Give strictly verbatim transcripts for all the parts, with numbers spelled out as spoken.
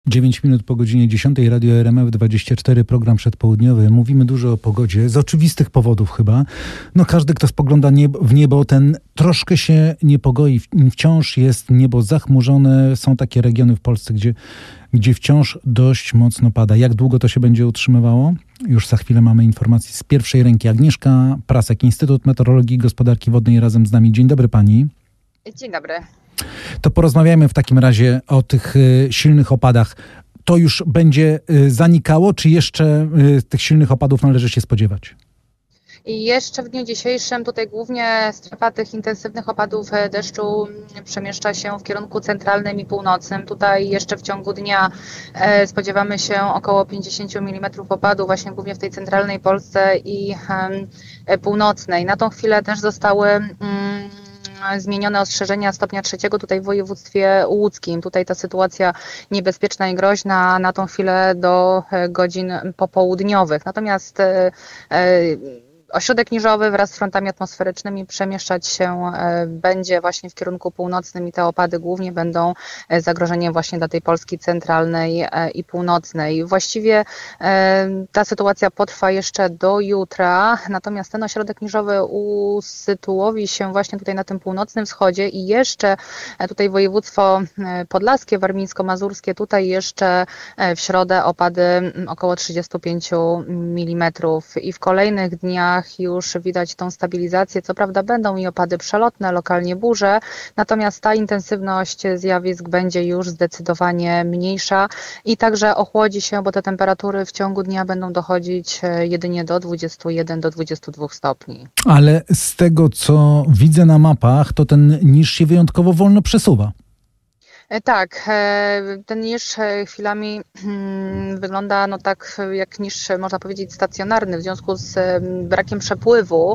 dziewięć minut po godzinie dziesiątej, Radio R M F dwadzieścia cztery, program przedpołudniowy. Mówimy dużo o pogodzie, z oczywistych powodów chyba. No każdy, kto spogląda niebo, w niebo, ten troszkę się niepokoi. Wciąż jest niebo zachmurzone. Są takie regiony w Polsce, gdzie, gdzie wciąż dość mocno pada. Jak długo to się będzie utrzymywało? Już za chwilę mamy informacje z pierwszej ręki. Agnieszka Prasek, Instytut Meteorologii i Gospodarki Wodnej, razem z nami. Dzień dobry pani. Dzień dobry. To porozmawiajmy w takim razie o tych y, silnych opadach. To już będzie y, zanikało, czy jeszcze y, tych silnych opadów należy się spodziewać? I jeszcze w dniu dzisiejszym tutaj głównie strefa tych intensywnych opadów deszczu przemieszcza się w kierunku centralnym i północnym. Tutaj jeszcze w ciągu dnia e, spodziewamy się około pięćdziesiąt milimetrów opadu właśnie głównie w tej centralnej Polsce i e, północnej. Na tą chwilę też zostały mm, zmienione ostrzeżenia stopnia trzeciego tutaj w województwie łódzkim. Tutaj ta sytuacja niebezpieczna i groźna na tą chwilę do godzin popołudniowych. Natomiast e, e, Ośrodek niżowy wraz z frontami atmosferycznymi przemieszczać się będzie właśnie w kierunku północnym i te opady głównie będą zagrożeniem właśnie dla tej Polski centralnej i północnej. Właściwie ta sytuacja potrwa jeszcze do jutra, natomiast ten ośrodek niżowy usytuowi się właśnie tutaj na tym północnym wschodzie i jeszcze tutaj województwo podlaskie, warmińsko-mazurskie, tutaj jeszcze w środę opady około trzydzieści pięć milimetrów i w kolejnych dniach już widać tą stabilizację. Co prawda będą i opady przelotne, lokalnie burze, natomiast ta intensywność zjawisk będzie już zdecydowanie mniejsza i także ochłodzi się, bo te temperatury w ciągu dnia będą dochodzić jedynie do dwudziestu jeden do dwudziestu dwóch stopni. Ale z tego, co widzę na mapach, to ten niż się wyjątkowo wolno przesuwa. Tak, ten niż chwilami wygląda no tak jak niż, można powiedzieć, stacjonarny. W związku z brakiem przepływu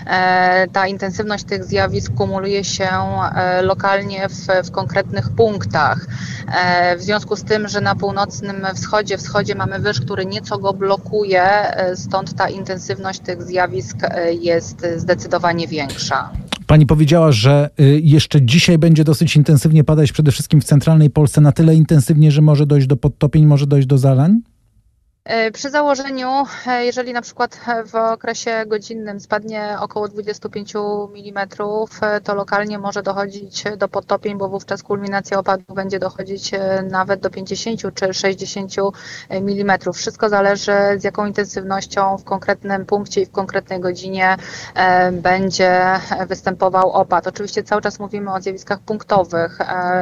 ta intensywność tych zjawisk kumuluje się lokalnie w, w konkretnych punktach. W związku z tym, że na północnym wschodzie, wschodzie mamy wyż, który nieco go blokuje, stąd ta intensywność tych zjawisk jest zdecydowanie większa. Pani powiedziała, że jeszcze dzisiaj będzie dosyć intensywnie padać, przede wszystkim w centralnej Polsce, na tyle intensywnie, że może dojść do podtopień, może dojść do zalań? Przy założeniu, jeżeli na przykład w okresie godzinnym spadnie około dwudziestu pięciu milimetrów, to lokalnie może dochodzić do podtopień, bo wówczas kulminacja opadu będzie dochodzić nawet do pięćdziesięciu czy sześćdziesięciu milimetrów. Wszystko zależy, z jaką intensywnością w konkretnym punkcie i w konkretnej godzinie będzie występował opad. Oczywiście cały czas mówimy o zjawiskach punktowych,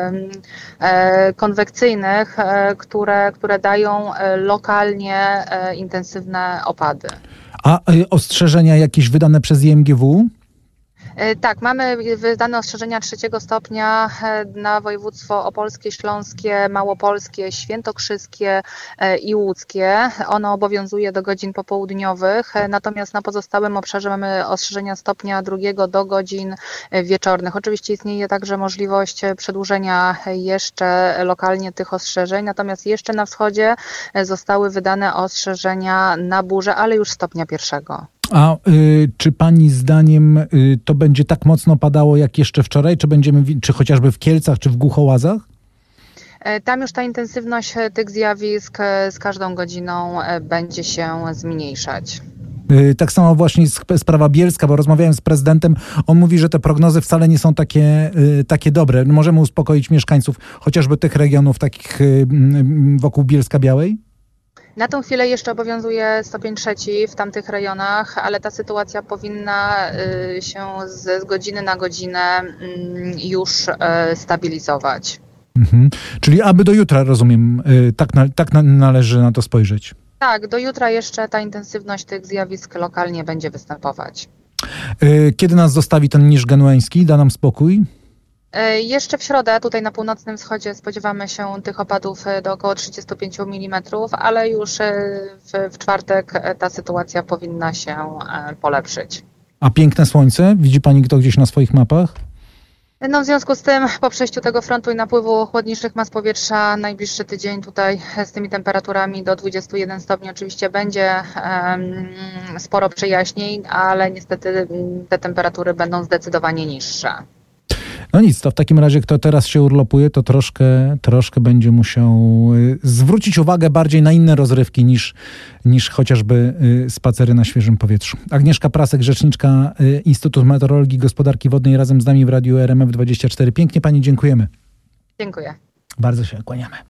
konwekcyjnych, które, które dają lokalnie intensywne opady. A ostrzeżenia jakieś wydane przez I M G W? Tak, mamy wydane ostrzeżenia trzeciego stopnia na województwo opolskie, śląskie, małopolskie, świętokrzyskie i łódzkie. Ono obowiązuje do godzin popołudniowych, natomiast na pozostałym obszarze mamy ostrzeżenia stopnia drugiego do godzin wieczornych. Oczywiście istnieje także możliwość przedłużenia jeszcze lokalnie tych ostrzeżeń, natomiast jeszcze na wschodzie zostały wydane ostrzeżenia na burzę, ale już stopnia pierwszego. A y, czy pani zdaniem y, to będzie tak mocno padało jak jeszcze wczoraj, czy będziemy, czy chociażby w Kielcach, czy w Głuchołazach? Tam już ta intensywność tych zjawisk z każdą godziną będzie się zmniejszać. Y, tak samo właśnie sprawa bielska, bo rozmawiałem z prezydentem, on mówi, że te prognozy wcale nie są takie, y, takie dobre. Możemy uspokoić mieszkańców chociażby tych regionów takich y, wokół Bielska-Białej? Na tą chwilę jeszcze obowiązuje stopień trzeci w tamtych rejonach, ale ta sytuacja powinna się z godziny na godzinę już stabilizować. Mhm. Czyli aby do jutra, rozumiem, tak, na, tak na, należy na to spojrzeć. Tak, do jutra jeszcze ta intensywność tych zjawisk lokalnie będzie występować. Kiedy nas zostawi ten niż genueński, da nam spokój? Jeszcze w środę tutaj na północnym wschodzie spodziewamy się tych opadów do około trzydziestu pięciu milimetrów, ale już w, w czwartek ta sytuacja powinna się polepszyć. A piękne słońce? Widzi pani to gdzieś na swoich mapach? No w związku z tym po przejściu tego frontu i napływu chłodniejszych mas powietrza najbliższy tydzień tutaj z tymi temperaturami do dwudziestu jeden stopni oczywiście będzie um, sporo przyjaźniej, ale niestety te temperatury będą zdecydowanie niższe. No nic, to w takim razie kto teraz się urlopuje, to troszkę, troszkę będzie musiał zwrócić uwagę bardziej na inne rozrywki niż, niż chociażby spacery na świeżym powietrzu. Agnieszka Prasek, rzeczniczka Instytutu Meteorologii i Gospodarki Wodnej, razem z nami w Radiu R M F dwadzieścia cztery. Pięknie pani dziękujemy. Dziękuję. Bardzo się kłaniamy.